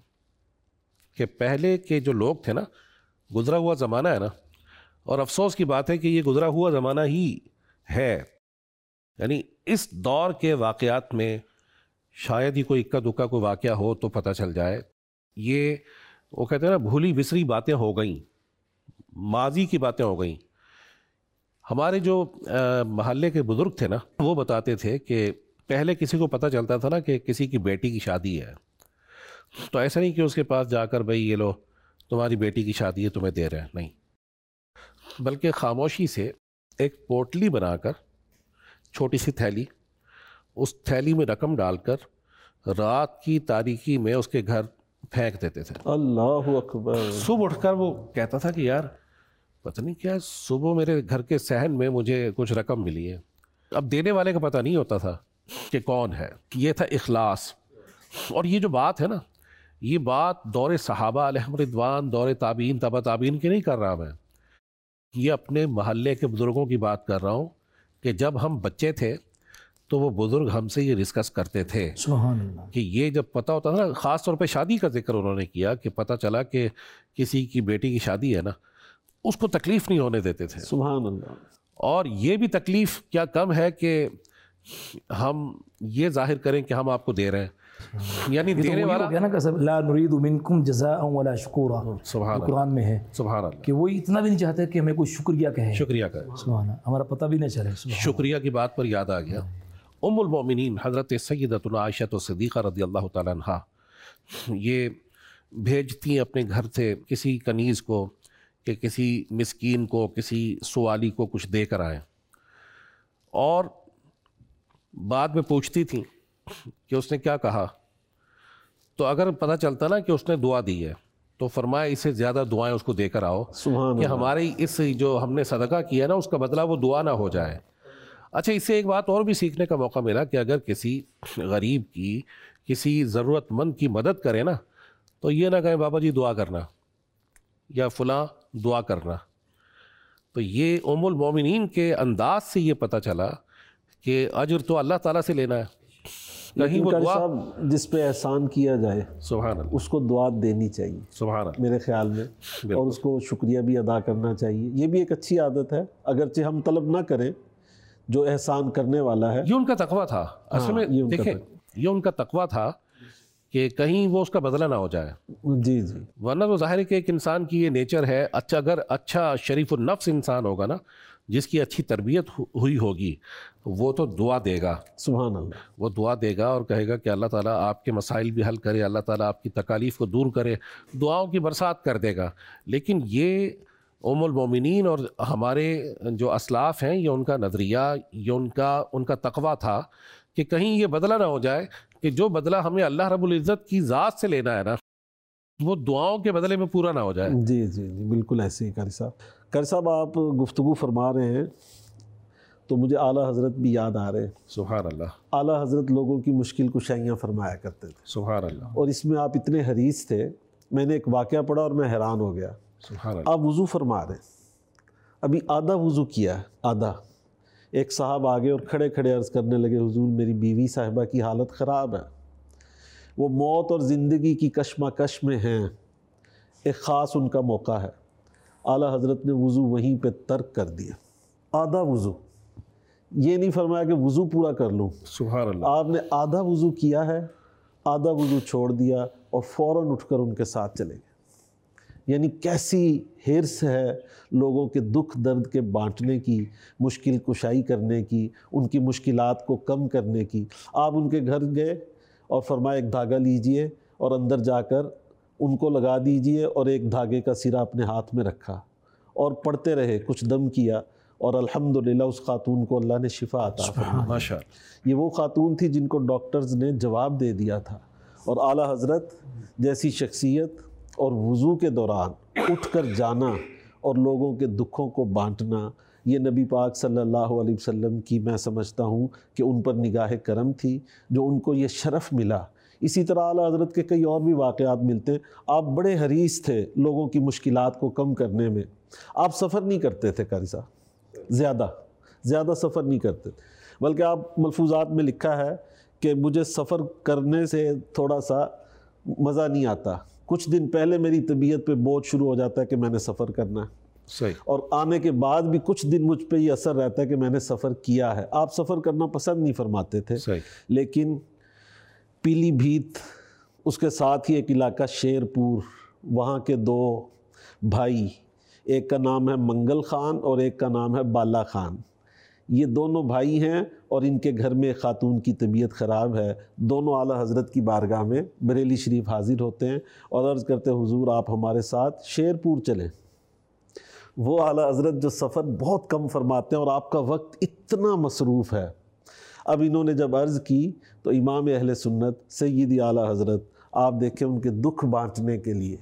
کہ پہلے کے جو لوگ تھے نا، گزرا ہوا زمانہ ہے نا، اور افسوس کی بات ہے کہ یہ گزرا ہوا زمانہ ہی ہے. یعنی اس دور کے واقعات میں شاید ہی کوئی اکا دکا کوئی واقعہ ہو تو پتہ چل جائے. یہ وہ کہتے ہیں نا، بھولی بسری باتیں ہو گئیں، ماضی کی باتیں ہو گئیں. ہمارے جو محلے کے بزرگ تھے نا، وہ بتاتے تھے کہ پہلے کسی کو پتہ چلتا تھا نا کہ کسی کی بیٹی کی شادی ہے، تو ایسا نہیں کہ اس کے پاس جا کر بھئی یہ لو تمہاری بیٹی کی شادی ہے تمہیں دے رہے ہیں، نہیں، بلکہ خاموشی سے ایک پوٹلی بنا کر، چھوٹی سی تھیلی، اس تھیلی میں رقم ڈال کر رات کی تاریکی میں اس کے گھر پھینک دیتے تھے. اللہ اکبر. صبح اٹھ کر وہ کہتا تھا کہ یار پتہ نہیں کیا صبح میرے گھر کے صحن میں مجھے کچھ رقم ملی ہے. اب دینے والے کا پتہ نہیں ہوتا تھا کہ کون ہے. یہ تھا اخلاص. اور یہ جو بات ہے نا، یہ بات دور صحابہ علیہم رضوان، دور تابعین، تبع تابعین کی نہیں کر رہا میں، یہ اپنے محلے کے بزرگوں کی بات کر رہا ہوں کہ جب ہم بچے تھے تو وہ بزرگ ہم سے یہ ڈسکس کرتے تھے. سبحان اللہ. کہ یہ جب پتہ ہوتا تھا نا، خاص طور پہ شادی کا ذکر انہوں نے کیا کہ پتہ چلا کہ کسی کی بیٹی کی شادی ہے نا، اس کو تکلیف نہیں ہونے دیتے تھے. سبحان اللہ. اور یہ بھی تکلیف کیا کم ہے کہ ہم یہ ظاہر کریں کہ ہم آپ کو دے رہے ہیں. یعنی دینے والا نا کہ لا نريد منکم جزاء ولا شکورا، سبحان اللہ، قرآن میں ہے. سبحان اللہ. کہ وہ اتنا بھی نہیں چاہتے کہ ہمیں کوئی شکریہ کہے. شکریہ کا سبحان اللہ، ہمارا پتہ بھی نہیں چلے. شکریہ کی بات پر یاد آ گیا، ام المؤمنین حضرت سیدتنا عائشہ صدیقہ رضی اللہ تعالیٰ عنہا یہ بھیجتی اپنے گھر سے کسی کنیز کو کہ کسی مسکین کو، کسی سوالی کو کچھ دے کر آئیں، اور بعد میں پوچھتی تھیں کہ اس نے کیا کہا. تو اگر پتہ چلتا نا کہ اس نے دعا دی ہے تو فرمایا اس سے زیادہ دعائیں اس کو دے کر آؤ کہ ہماری اس جو ہم نے صدقہ کیا نا اس کا بدلہ وہ دعا نہ ہو جائے. اچھا، اس سے ایک بات اور بھی سیکھنے کا موقع ملا کہ اگر کسی غریب کی، کسی ضرورت مند کی مدد کرے نا، تو یہ نہ کہیں بابا جی دعا کرنا یا فلاں دعا کرنا. تو یہ ام المومنین کے انداز سے یہ پتہ چلا کہ اجر تو اللہ تعالیٰ سے لینا ہے. کہیں وہ دعا، جس پہ احسان کیا جائے سبحان اللہ، اس کو دعا دینی چاہیے سبحان اللہ میرے خیال میں، اور اس کو شکریہ بھی ادا کرنا چاہیے. یہ بھی ایک اچھی عادت ہے، اگرچہ ہم طلب نہ کریں. جو احسان کرنے والا ہے، یہ ان کا تقویٰ تھا. اصل میں دیکھیں، یہ ان کا تقویٰ تھا کہ کہیں وہ اس کا بدلہ نہ ہو جائے. جی جی. ورنہ تو ظاہر ہے کہ ایک انسان کی یہ نیچر ہے، اچھا اگر اچھا شریف النفس انسان ہوگا نا، جس کی اچھی تربیت ہوئی ہوگی، وہ تو دعا دے گا. سبحان اللہ. وہ دعا دے گا اور کہے گا کہ اللہ تعالیٰ آپ کے مسائل بھی حل کرے، اللہ تعالیٰ آپ کی تکالیف کو دور کرے، دعاؤں کی برسات کر دے گا. لیکن یہ ام المومنین اور ہمارے جو اسلاف ہیں، یہ ان کا نظریہ، یہ ان کا تقویٰ تھا کہ کہیں یہ بدلہ نہ ہو جائے کہ جو بدلہ ہمیں اللہ رب العزت کی ذات سے لینا ہے نا، وہ دعاؤں کے بدلے میں پورا نہ ہو جائے. جی جی جی بالکل ایسے ہی. قاری صاحب آپ گفتگو فرما رہے ہیں تو مجھے اعلیٰ حضرت بھی یاد آ رہے ہیں. سبحان اللہ. اعلیٰ حضرت لوگوں کی مشکل کشائیاں فرمایا کرتے تھے. سبحان اللہ. اور اس میں آپ اتنے حریص تھے، میں نے ایک واقعہ پڑھا اور میں حیران ہو گیا. سبحان اللہ. آپ وضو فرما رہے ہیں، ابھی آدھا وضو کیا ہے، آدھا، ایک صاحب آگے اور کھڑے کھڑے عرض کرنے لگے حضور میری بیوی صاحبہ کی حالت خراب ہے، وہ موت اور زندگی کی کشمکش میں ہیں، ایک خاص ان کا موقع ہے۔ اعلیٰ حضرت نے وضو وہیں پہ ترک کر دیا، آدھا وضو، یہ نہیں فرمایا کہ وضو پورا کر لوں، سبحان اللہ، آپ نے آدھا وضو کیا ہے، آدھا وضو چھوڑ دیا اور فوراً اٹھ کر ان کے ساتھ چلے گئے۔ یعنی کیسی حرص ہے لوگوں کے دکھ درد کے بانٹنے کی، مشکل کشائی کرنے کی، ان کی مشکلات کو کم کرنے کی۔ آپ ان کے گھر گئے اور فرمایا ایک دھاگا لیجئے اور اندر جا کر ان کو لگا دیجئے، اور ایک دھاگے کا سرا اپنے ہاتھ میں رکھا اور پڑھتے رہے، کچھ دم کیا، اور الحمدللہ اس خاتون کو اللہ نے شفا عطا فرمائی۔ ماشاء اللہ، یہ وہ خاتون تھی جن کو ڈاکٹرز نے جواب دے دیا تھا، اور اعلیٰ حضرت جیسی شخصیت اور وضو کے دوران اٹھ کر جانا اور لوگوں کے دکھوں کو بانٹنا، یہ نبی پاک صلی اللہ علیہ وسلم کی میں سمجھتا ہوں کہ ان پر نگاہ کرم تھی جو ان کو یہ شرف ملا۔ اسی طرح اعلیٰ حضرت کے کئی اور بھی واقعات ملتے ہیں۔ آپ بڑے حریص تھے لوگوں کی مشکلات کو کم کرنے میں۔ آپ سفر نہیں کرتے تھے قاری صاحب، زیادہ سفر نہیں کرتے، بلکہ آپ ملفوظات میں لکھا ہے کہ مجھے سفر کرنے سے تھوڑا سا مزہ نہیں آتا، کچھ دن پہلے میری طبیعت پہ بوجھ شروع ہو جاتا ہے کہ میں نے سفر کرنا ہے، صحیح، اور آنے کے بعد بھی کچھ دن مجھ پہ یہ اثر رہتا ہے کہ میں نے سفر کیا ہے۔ آپ سفر کرنا پسند نہیں فرماتے تھے، صحیح، لیکن پیلی بھیت، اس کے ساتھ ہی ایک علاقہ شیر پور، وہاں کے دو بھائی، ایک کا نام ہے منگل خان اور ایک کا نام ہے بالا خان، یہ دونوں بھائی ہیں، اور ان کے گھر میں ایک خاتون کی طبیعت خراب ہے۔ دونوں اعلیٰ حضرت کی بارگاہ میں بریلی شریف حاضر ہوتے ہیں اور عرض کرتے ہیں حضور آپ ہمارے ساتھ شیر پور چلیں۔ وہ اعلیٰ حضرت جو سفر بہت کم فرماتے ہیں اور آپ کا وقت اتنا مصروف ہے۔ اب انہوں نے جب عرض کی تو امام اہل سنت سیدی اعلیٰ حضرت، آپ دیکھیں ان کے دکھ بانٹنے کے لیے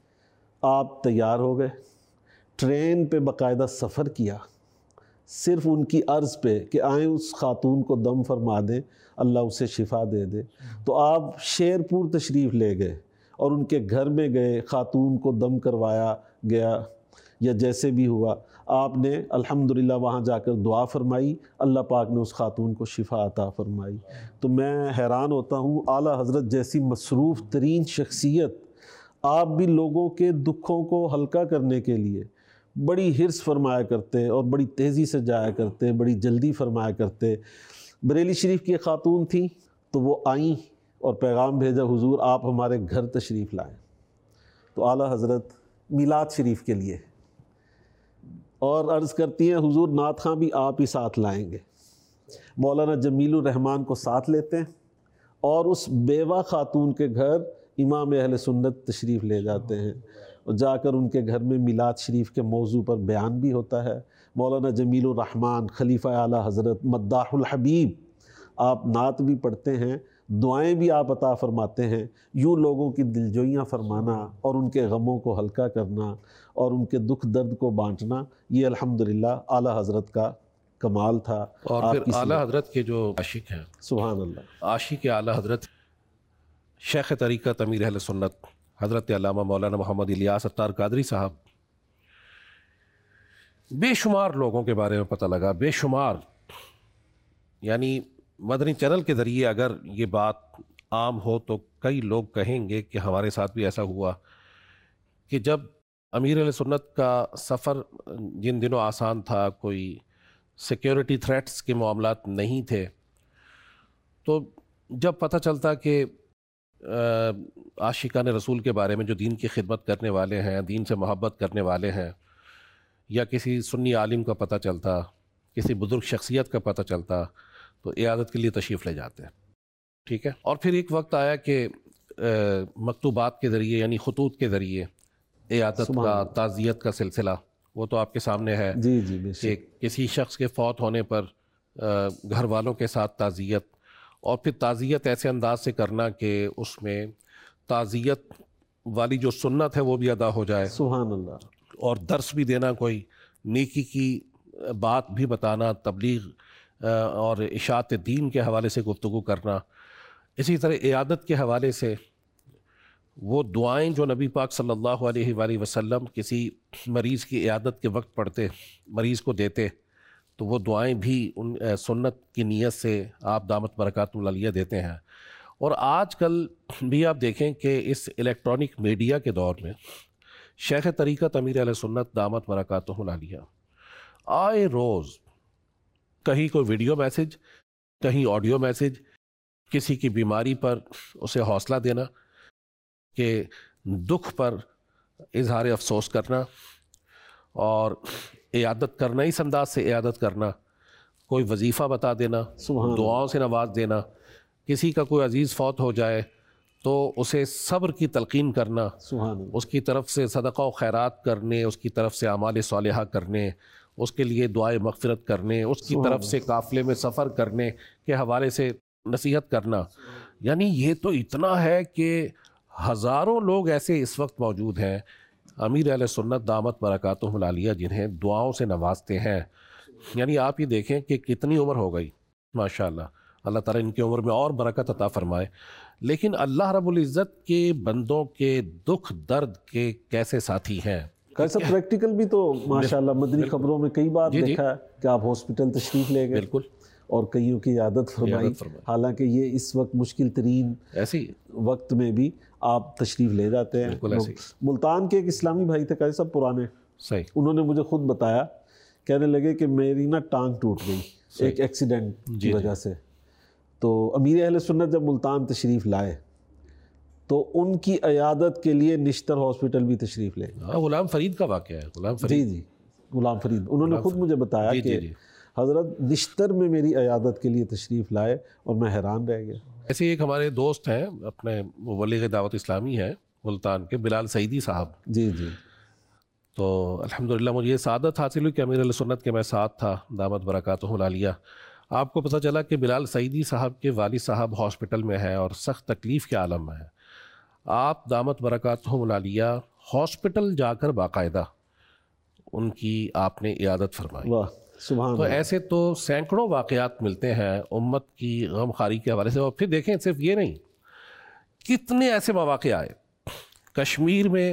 آپ تیار ہو گئے، ٹرین پہ باقاعدہ سفر کیا، صرف ان کی عرض پہ کہ آئیں اس خاتون کو دم فرما دیں، اللہ اسے شفا دے دے۔ تو آپ شیر پور تشریف لے گئے اور ان کے گھر میں گئے، خاتون کو دم کروایا گیا یا جیسے بھی ہوا، آپ نے الحمدللہ وہاں جا کر دعا فرمائی، اللہ پاک نے اس خاتون کو شفا عطا فرمائی۔ تو میں حیران ہوتا ہوں، اعلیٰ حضرت جیسی مصروف ترین شخصیت، آپ بھی لوگوں کے دکھوں کو ہلکا کرنے کے لیے بڑی حرص فرمایا کرتے اور بڑی تیزی سے جایا کرتے، بڑی جلدی فرمایا کرتے۔ بریلی شریف کی خاتون تھیں تو وہ آئیں اور پیغام بھیجا حضور آپ ہمارے گھر تشریف لائیں، تو اعلیٰ حضرت میلاد شریف کے لیے، اور عرض کرتی ہیں حضور نعت خواں بھی آپ ہی ساتھ لائیں گے۔ مولانا جمیل الرحمن کو ساتھ لیتے ہیں اور اس بیوہ خاتون کے گھر امام اہل سنت تشریف لے جاتے ہیں، اور جا کر ان کے گھر میں میلاد شریف کے موضوع پر بیان بھی ہوتا ہے۔ مولانا جمیل الرحمن خلیفہ اعلیٰ حضرت مداح الحبیب، آپ نعت بھی پڑھتے ہیں، دعائیں بھی آپ عطا فرماتے ہیں۔ یوں لوگوں کی دلجوئیاں فرمانا اور ان کے غموں کو ہلکا کرنا اور ان کے دکھ درد کو بانٹنا، یہ الحمدللہ اعلیٰ حضرت کا کمال تھا۔ اور آپ پھر کی اعلیٰ حضرت کے جو عاشق ہیں، سبحان اللہ، عاشق اعلیٰ حضرت شیخ طریقت امیر اہل سنت حضرت علامہ مولانا محمد الیاس اتار قادری صاحب، بے شمار لوگوں کے بارے میں پتہ لگا، بے شمار، یعنی مدنی چینل کے ذریعے اگر یہ بات عام ہو تو کئی لوگ کہیں گے کہ ہمارے ساتھ بھی ایسا ہوا کہ جب امیر اہل سنت کا سفر جن دنوں آسان تھا، کوئی سیکیورٹی تھریٹس کے معاملات نہیں تھے، تو جب پتہ چلتا کہ عاشقان رسول کے بارے میں جو دین کی خدمت کرنے والے ہیں، دین سے محبت کرنے والے ہیں، یا کسی سنی عالم کا پتہ چلتا، کسی بزرگ شخصیت کا پتہ چلتا، تو عیادت کے لیے تشریف لے جاتے ہیں، ٹھیک ہے۔ اور پھر ایک وقت آیا کہ مکتوبات کے ذریعے، یعنی خطوط کے ذریعے عیادت کا، تعزیت کا سلسلہ، وہ تو آپ کے سامنے ہے جی جی بے کہ شک، کسی شخص کے فوت ہونے پر گھر والوں کے ساتھ تعزیت، اور پھر تعزیت ایسے انداز سے کرنا کہ اس میں تعزیت والی جو سنت ہے وہ بھی ادا ہو جائے، سبحان اللہ، اور درس بھی دینا، کوئی نیکی کی بات بھی بتانا، تبلیغ اور اشاعت دین کے حوالے سے گفتگو کرنا۔ اسی طرح عیادت کے حوالے سے وہ دعائیں جو نبی پاک صلی اللہ علیہ وآلہ وسلم کسی مریض کی عیادت کے وقت پڑھتے، مریض کو دیتے، تو وہ دعائیں بھی ان سنت کی نیت سے آپ دامت برکاتہم العالیہ دیتے ہیں۔ اور آج کل بھی آپ دیکھیں کہ اس الیکٹرانک میڈیا کے دور میں شیخ طریقت امیر اہل سنت دامت برکاتہم العالیہ آئے روز کہیں کوئی ویڈیو میسج، کہیں آڈیو میسج، کسی کی بیماری پر اسے حوصلہ دینا، کہ دکھ پر اظہار افسوس کرنا اور عیادت کرنا، اس انداز سے عیادت کرنا، کوئی وظیفہ بتا دینا، دعاؤں سے نواز دینا، کسی کا کوئی عزیز فوت ہو جائے تو اسے صبر کی تلقین کرنا، اس کی طرف سے صدقہ و خیرات کرنے، اس کی طرف سے اعمال صالحہ کرنے، اس کے لیے دعائے مغفرت کرنے، اس کی طرف سے قافلے میں سفر کرنے کے حوالے سے نصیحت کرنا۔ یعنی یہ تو اتنا ہے کہ ہزاروں لوگ ایسے اس وقت موجود ہیں امیر اہل سنت دامت برکاتہم العالیہ جنہیں دعاؤں سے نوازتے ہیں۔ یعنی آپ یہ دیکھیں کہ کتنی عمر ہو گئی ماشاءاللہ، اللہ تعالیٰ ان کی عمر میں اور برکت عطا فرمائے، لیکن اللہ رب العزت کے بندوں کے دکھ درد کے کیسے ساتھی ہیں۔ کیسا پریکٹیکل بھی تو ماشاءاللہ مدنی خبروں میں کئی بار دیکھا ہے کہ آپ ہاسپٹل تشریف لے گئے بالکل، اور کئیوں کی عیادت فرمائی، حالانکہ یہ اس وقت مشکل ترین ایسی وقت میں بھی آپ تشریف لے جاتے ہیں۔ ملتان کے ایک اسلامی بھائی تھے کیسے پرانے، صحیح، انہوں نے مجھے خود بتایا، کہنے لگے کہ میری نا ٹانگ ٹوٹ گئی ایک ایکسیڈنٹ کی وجہ سے، تو امیر اہل سنت جب ملتان تشریف لائے تو ان کی عیادت کے لیے نشتر ہاسپٹل بھی تشریف لے گئے۔ غلام فرید کا واقعہ ہے، غلام فرید، جی غلام فرید، انہوں نے خود مجھے بتایا کہ حضرت نشتر میں میری عیادت کے لیے تشریف لائے اور میں حیران رہ گیا۔ ایسے ایک ہمارے دوست ہیں اپنے مبلغ دعوت اسلامی ہیں ملتان کے، بلال سعیدی صاحب، جی تو الحمدللہ مجھے یہ سعادت حاصل ہوئی کہ امیر اہل سنت کے میں ساتھ تھا دامت برکاتہم العالیہ۔ آپ کو پتہ چلا کہ بلال سعیدی صاحب کے والد صاحب ہاسپٹل میں ہیں اور سخت تکلیف کے عالم میں ہیں، آپ دامت برکاتہم العالیہ ہاسپٹل جا کر باقاعدہ ان کی آپ نے عیادت فرمائی۔ واہ سبحان تو اللہ۔ ایسے تو سینکڑوں واقعات ملتے ہیں امت کی غم خواری کے حوالے سے۔ اور پھر دیکھیں صرف یہ نہیں، کتنے ایسے مواقع آئے کشمیر میں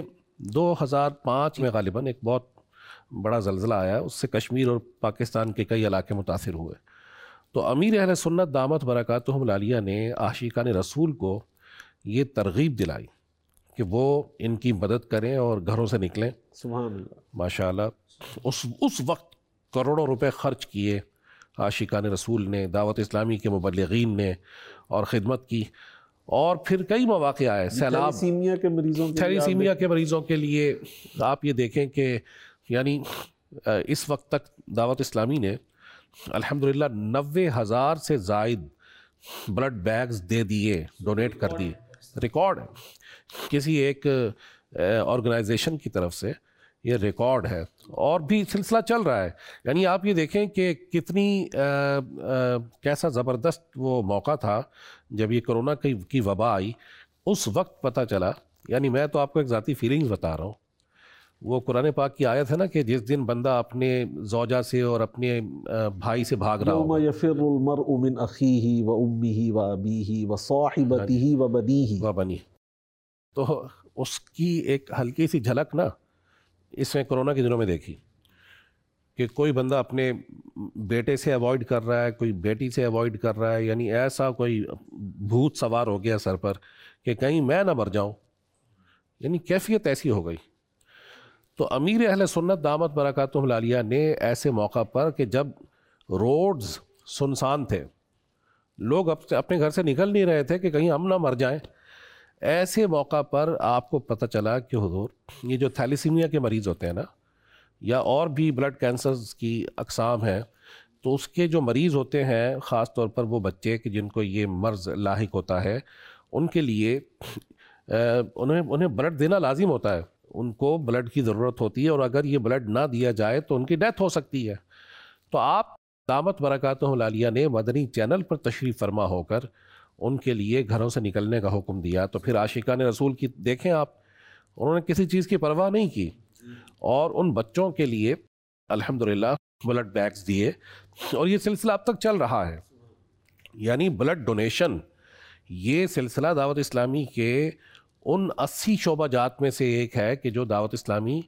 2005 میں غالباً ایک بہت بڑا زلزلہ آیا، اس سے کشمیر اور پاکستان کے کئی علاقے متاثر ہوئے، تو امیر اہل سنت دامت برکاتہم العالیہ نے عاشقان رسول کو یہ ترغیب دلائی کہ وہ ان کی مدد کریں اور گھروں سے نکلیں۔ سبحان اللہ، ماشاءاللہ اس وقت کروڑوں روپے خرچ کیے عاشقان رسول نے، دعوت اسلامی کے مبلغین نے، اور خدمت کی۔ اور پھر کئی مواقع آئے، سیلاب، تھیلیسیمیا کے مریضوں کے لیے آپ یہ دیکھیں کہ یعنی اس وقت تک دعوت اسلامی نے الحمدللہ 90,000 سے زائد بلڈ بیگز دے دیے، ڈونیٹ کر دیے، ریکارڈ ہے کسی ایک آرگنائزیشن کی طرف سے، یہ ریکارڈ ہے، اور بھی سلسلہ چل رہا ہے۔ یعنی آپ یہ دیکھیں کہ کتنی کیسا زبردست وہ موقع تھا جب یہ کرونا کی وبا آئی، اس وقت پتہ چلا، یعنی میں تو آپ کو ایک ذاتی فیلنگز بتا رہا ہوں، وہ قرآن پاک کی آیت ہے نا کہ جس دن بندہ اپنے زوجہ سے اور اپنے بھائی سے بھاگ رہا یوم ہو، یفر المرء من اخیہ و امہ و ابیہ و صاحبتہ و بنیہ، وہ بنی، تو اس کی ایک ہلکی سی جھلک نا اس میں کرونا کے دنوں میں دیکھی کہ کوئی بندہ اپنے بیٹے سے ایوائڈ کر رہا ہے، کوئی بیٹی سے ایوائڈ کر رہا ہے، یعنی ایسا کوئی بھوت سوار ہو گیا سر پر کہ کہیں میں نہ مر جاؤں، یعنی کیفیت ایسی ہو گئی۔ تو امیر اہل سنت دامت برکاتہم العالیہ نے ایسے موقع پر کہ جب روڈز سنسان تھے، لوگ اپنے گھر سے نکل نہیں رہے تھے کہ کہیں ہم نہ مر جائیں، ایسے موقع پر آپ کو پتہ چلا کہ حضور یہ جو تھیلیسیمیا کے مریض ہوتے ہیں نا، یا اور بھی بلڈ کینسرز کی اقسام ہیں، تو اس کے جو مریض ہوتے ہیں خاص طور پر وہ بچے کہ جن کو یہ مرض لاحق ہوتا ہے، ان کے لیے انہیں بلڈ دینا لازم ہوتا ہے، ان کو بلڈ کی ضرورت ہوتی ہے، اور اگر یہ بلڈ نہ دیا جائے تو ان کی ڈیتھ ہو سکتی ہے۔ تو آپ دامت برکاتہم العالیہ نے مدنی چینل پر تشریف فرما ہو کر ان کے لیے گھروں سے نکلنے کا حکم دیا۔ تو پھر عاشقان رسول کی دیکھیں آپ، انہوں نے کسی چیز کی پرواہ نہیں کی، اور ان بچوں کے لیے الحمدللہ بلڈ بیگز دیے، اور یہ سلسلہ اب تک چل رہا ہے۔ یعنی بلڈ ڈونیشن یہ سلسلہ دعوت اسلامی کے ان 80 شعبہ جات میں سے ایک ہے کہ جو دعوت اسلامی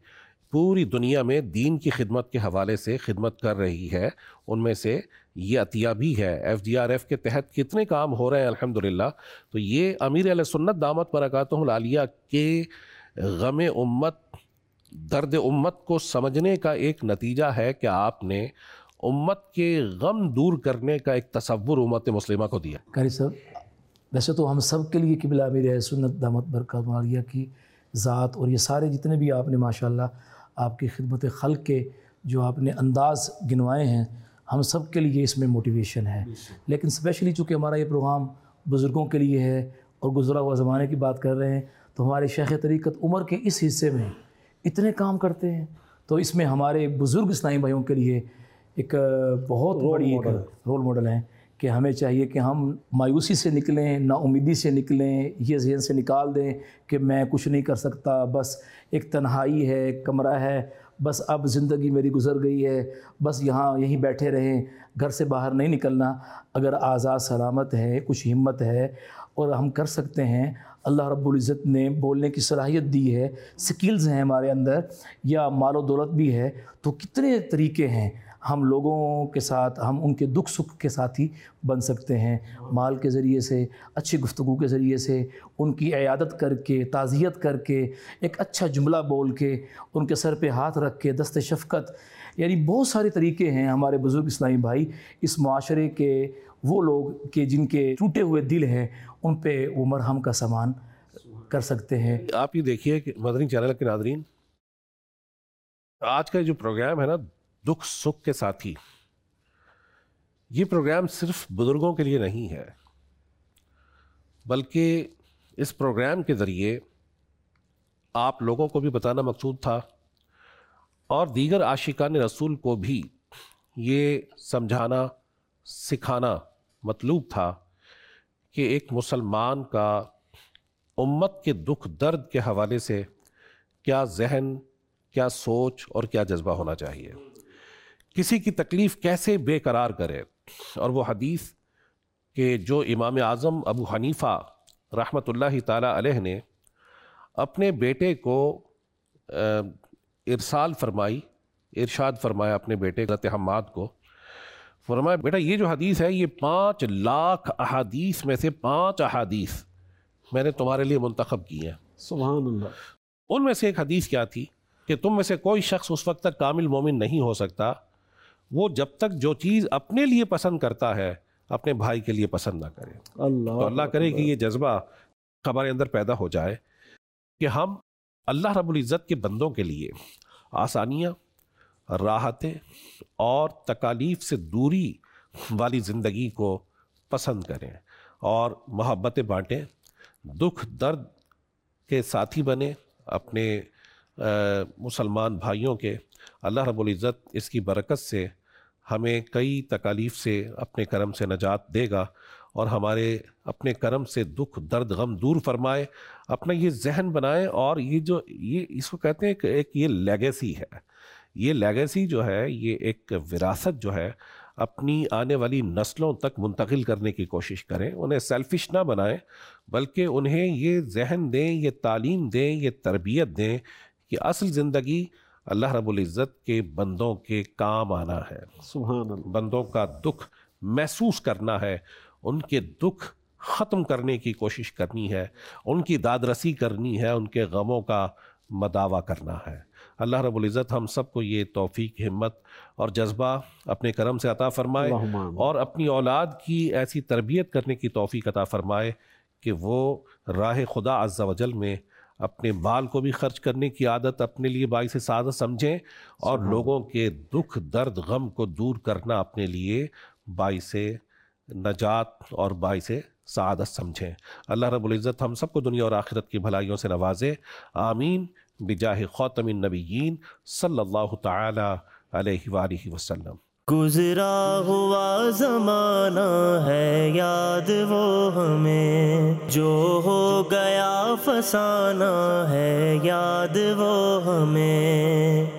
پوری دنیا میں دین کی خدمت کے حوالے سے خدمت کر رہی ہے، ان میں سے یہ عطیہ بھی ہے۔ FGRF کے تحت کتنے کام ہو رہے ہیں الحمدللہ۔ تو یہ امیر اہل سنت دامت برکاتہ العالیہ کے غم امت، درد امت کو سمجھنے کا ایک نتیجہ ہے کہ آپ نے امت کے غم دور کرنے کا ایک تصور امت مسلمہ کو دیا۔ قاری صاحب، ویسے تو ہم سب کے لیے قبلہ امیر اہل سنت دامت برکاتہ العالیہ کی ذات اور یہ سارے جتنے بھی آپ نے ماشاءاللہ آپ کی خدمت خلق کے جو آپ نے انداز گنوائے ہیں، ہم سب کے لیے اس میں موٹیویشن ہے۔ لیکن اسپیشلی چونکہ ہمارا یہ پروگرام بزرگوں کے لیے ہے اور گزرا ہوا زمانے کی بات کر رہے ہیں، تو ہمارے شیخ طریقت عمر کے اس حصے میں اتنے کام کرتے ہیں، تو اس میں ہمارے بزرگ اسلامی بھائیوں کے لیے ایک بہت بڑی ایک رول ماڈل ہیں کہ ہمیں چاہیے کہ ہم مایوسی سے نکلیں، نا امیدی سے نکلیں، یہ ذہن سے نکال دیں کہ میں کچھ نہیں کر سکتا، بس ایک تنہائی ہے، ایک کمرہ ہے، بس اب زندگی میری گزر گئی ہے، بس یہیں بیٹھے رہیں، گھر سے باہر نہیں نکلنا۔ اگر آزاد سلامت ہے، کچھ ہمت ہے اور ہم کر سکتے ہیں، اللہ رب العزت نے بولنے کی صلاحیت دی ہے، سکلز ہیں ہمارے اندر، یا مال و دولت بھی ہے، تو کتنے طریقے ہیں ہم لوگوں کے ساتھ، ہم ان کے دکھ سکھ کے ساتھی بن سکتے ہیں، مال کے ذریعے سے، اچھی گفتگو کے ذریعے سے، ان کی عیادت کر کے، تعزیت کر کے، ایک اچھا جملہ بول کے، ان کے سر پہ ہاتھ رکھ کے، دست شفقت، یعنی بہت سارے طریقے ہیں ہمارے بزرگ اسلامی بھائی اس معاشرے کے وہ لوگ کہ جن کے ٹوٹے ہوئے دل ہیں ان پہ وہ مرہم کا سامان کر سکتے ہیں۔ آپ یہ دیکھیے کہ مدنی چینل کے ناظرین، آج کا جو پروگرام ہے نا دکھ سکھ کے ساتھی، یہ پروگرام صرف بزرگوں کے لیے نہیں ہے، بلکہ اس پروگرام کے ذریعے آپ لوگوں کو بھی بتانا مقصود تھا اور دیگر عاشقان رسول کو بھی یہ سمجھانا سکھانا مطلوب تھا کہ ایک مسلمان کا امت کے دکھ درد کے حوالے سے کیا ذہن، کیا سوچ اور کیا جذبہ ہونا چاہیے، کسی کی تکلیف کیسے بے قرار کرے۔ اور وہ حدیث کہ جو امام اعظم ابو حنیفہ رحمۃ اللہ تعالی علیہ نے اپنے بیٹے کو ارشاد فرمایا اپنے بیٹے حضرت حماد کو، فرمایا بیٹا یہ جو حدیث ہے یہ 5 لاکھ احادیث میں سے 5 احادیث میں نے تمہارے لیے منتخب کی ہیں۔ سبحان اللہ۔ ان میں سے ایک حدیث کیا تھی کہ تم میں سے کوئی شخص اس وقت تک کامل مومن نہیں ہو سکتا وہ جب تک جو چیز اپنے لیے پسند کرتا ہے اپنے بھائی کے لیے پسند نہ کرے۔ تو اللہ کرے کہ یہ جذبہ ہمارے اندر پیدا ہو جائے کہ ہم اللہ رب العزت کے بندوں کے لیے آسانیاں، راحتیں اور تکالیف سے دوری والی زندگی کو پسند کریں اور محبتیں بانٹیں، دکھ درد کے ساتھی بنیں اپنے مسلمان بھائیوں کے۔ اللہ رب العزت اس کی برکت سے ہمیں کئی تکالیف سے اپنے کرم سے نجات دے گا اور ہمارے اپنے کرم سے دکھ درد غم دور فرمائے۔ اپنا یہ ذہن بنائیں، اور یہ اس کو کہتے ہیں کہ ایک یہ لیگیسی ہے، یہ لیگیسی جو ہے یہ ایک وراثت جو ہے اپنی آنے والی نسلوں تک منتقل کرنے کی کوشش کریں۔ انہیں سیلفش نہ بنائیں بلکہ انہیں یہ ذہن دیں، یہ تعلیم دیں، یہ تربیت دیں کہ اصل زندگی اللہ رب العزت کے بندوں کے کام آنا ہے، سبحان اللہ، بندوں کا دکھ محسوس کرنا ہے، ان کے دکھ ختم کرنے کی کوشش کرنی ہے، ان کی داد رسی کرنی ہے، ان کے غموں کا مداوع کرنا ہے۔ اللہ رب العزت ہم سب کو یہ توفیق، ہمت اور جذبہ اپنے کرم سے عطا فرمائے اور اپنی اولاد کی ایسی تربیت کرنے کی توفیق عطا فرمائے کہ وہ راہ خدا عز و جل میں اپنے مال کو بھی خرچ کرنے کی عادت اپنے لیے باعث سعادت سمجھیں اور لوگوں کے دکھ درد غم کو دور کرنا اپنے لیے باعث نجات اور باعث سعادت سمجھیں۔ اللہ رب العزت ہم سب کو دنیا اور آخرت کی بھلائیوں سے نوازے، آمین، بجاہ خاتم النبیین صلی اللہ تعالی علیہ وآلہ وسلم۔ گزرا ہوا زمانہ ہے یاد وہ ہمیں، جو ہو گیا فسانہ ہے یاد وہ ہمیں۔